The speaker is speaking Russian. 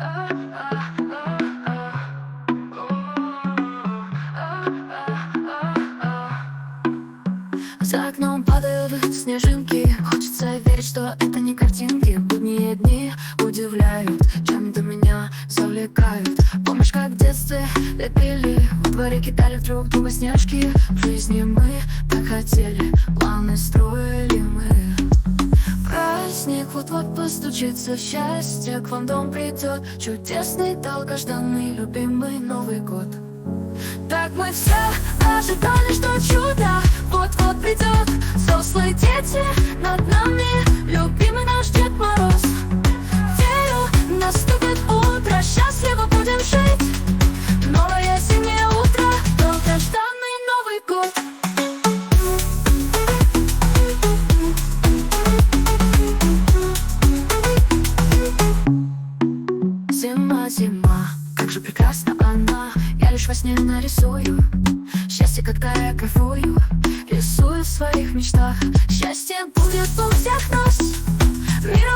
За окном падают снежинки. Хочется верить, что это не картинки. Будние дни удивляют, чем-то меня завлекают. Помнишь, как в детстве лепили, во дворе кидали друг друга снежки. В жизни мы так хотели, планы строили мы. Праздник вот-вот постучится, в счастье к вам дом придет. Чудесный, долгожданный, любимый Новый год. Так мы все ожидали, что чудо вот-вот придет. Взрослые дети над нами, любимый наш Дед Мороз. Верю, наступит утро, счастливо будем жить. Новое зимнее утро, долгожданный Новый год. Зима, зима, как же прекрасна она. Я лишь во сне нарисую счастье, когда я кайфую. Рисую в своих мечтах. Счастье будет у всех нас. Мир